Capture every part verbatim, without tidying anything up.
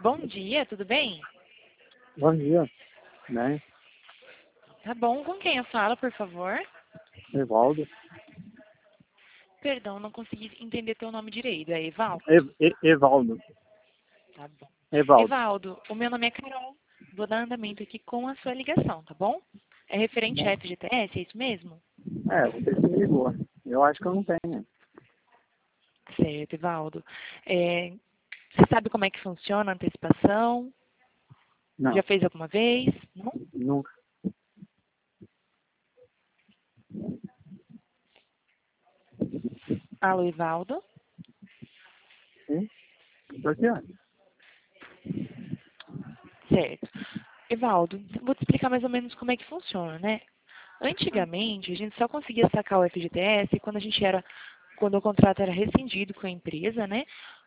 Bom dia, tudo bem? Bom dia, né? Tá bom, com quem eu falo, por favor? Evaldo. Perdão, não consegui entender teu nome direito. É Evaldo? E- E- Evaldo. Tá bom. Evaldo. Evaldo, o meu nome é Carol. Vou dar andamento aqui com a sua ligação, tá bom? É referente à F G T S, é isso mesmo? É, você que me ligou. Eu acho que eu não tenho. Certo, Evaldo. É, você sabe como é que funciona a antecipação? Já Não, fez alguma vez? Não? nunca. Alô, Evaldo? Sim? Por quê? Certo. Evaldo, vou te explicar mais ou menos como é que funciona, né? Antigamente, a gente só conseguia sacar o F G T S quando a gente era, quando o contrato era rescindido com a empresa, né?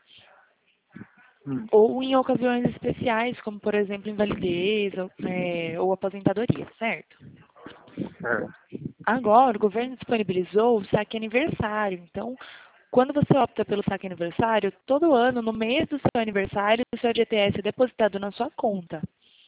Hum, Ou em ocasiões especiais, como por exemplo invalidez ou, é, ou aposentadoria, certo? certo. Agora, o governo disponibilizou o saque aniversário. Então, quando você opta pelo saque aniversário, todo ano, no mês do seu aniversário, o seu F G T S é depositado na sua conta.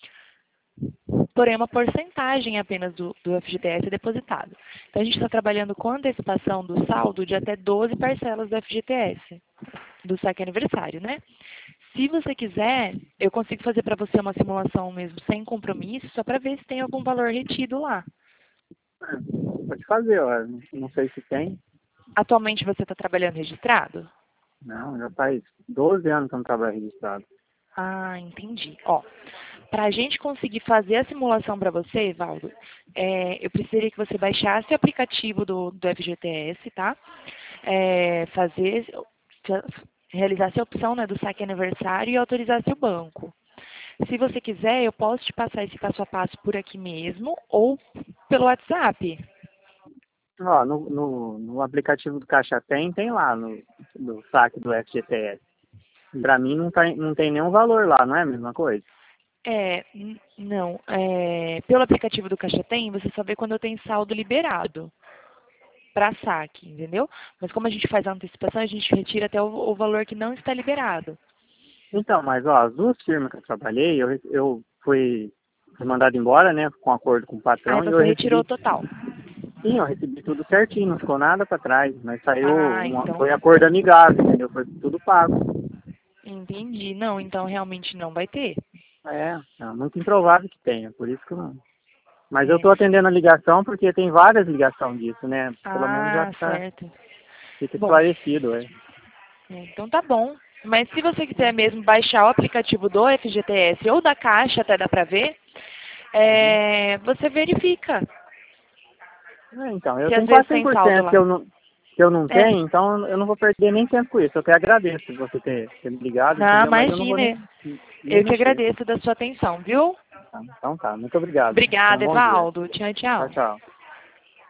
Porém, uma porcentagem apenas do, do F G T S é depositado. Então, a gente está trabalhando com antecipação do saldo de até doze parcelas do F G T S, do saque aniversário, né? Se você quiser, eu consigo fazer para você uma simulação mesmo sem compromisso, só para ver se tem algum valor retido lá. É, pode fazer, ó. Não sei se tem. Atualmente você está trabalhando registrado? Não, já faz doze anos que eu não trabalho registrado. Ah, entendi. Ó, para a gente conseguir fazer a simulação para você, Valdo, é, eu precisaria que você baixasse o aplicativo do, do F G T S, tá? É, fazer, realizasse a opção, né, do saque aniversário e autorizasse o banco. Se você quiser, eu posso te passar esse passo a passo por aqui mesmo ou pelo WhatsApp. Ó, no, no, no aplicativo do Caixa Tem, tem lá no, no saque do F G T S. Pra mim não tem, não tem nenhum valor lá, não é a mesma coisa? É, n- não. É, pelo aplicativo do Caixa Tem, você só vê quando eu tenho saldo liberado para saque, entendeu? Mas como a gente faz a antecipação, a gente retira até o, o valor que não está liberado. Então, mas ó, as duas firmas que eu trabalhei, eu, eu fui, fui mandado embora, né, com acordo com o Aí patrão, e eu você retirou o recebi, total. sim, eu recebi tudo certinho, não ficou nada para trás, mas saiu, Ah, uma, então, foi acordo amigável, entendeu? Foi tudo pago. entendi. Não, então realmente não vai ter. É, é muito improvável que tenha, por isso que eu não. Mas eu É. estou atendendo a ligação porque tem várias ligações disso, né? Pelo menos já Ah, fica, certo. fica Bom, esclarecido, é. é, então tá bom. Mas se você quiser mesmo baixar o aplicativo do F G T S ou da Caixa, até dá pra ver, Uhum. é, você verifica É, então, eu se às tenho vezes quase cem tem por saldo cento que lá. eu não, que eu não É, tenho, então eu não vou perder nem tempo com isso. Eu que agradeço você ter, ter me ligado, não, entendeu? Mas eu não vou imagina. nem, nem Eu que mexer. agradeço da sua atenção, viu? Tá? Então tá, muito obrigado. Tenha um Obrigada, bom dia. Evaldo. Tchau, Tchau, tchau. tchau.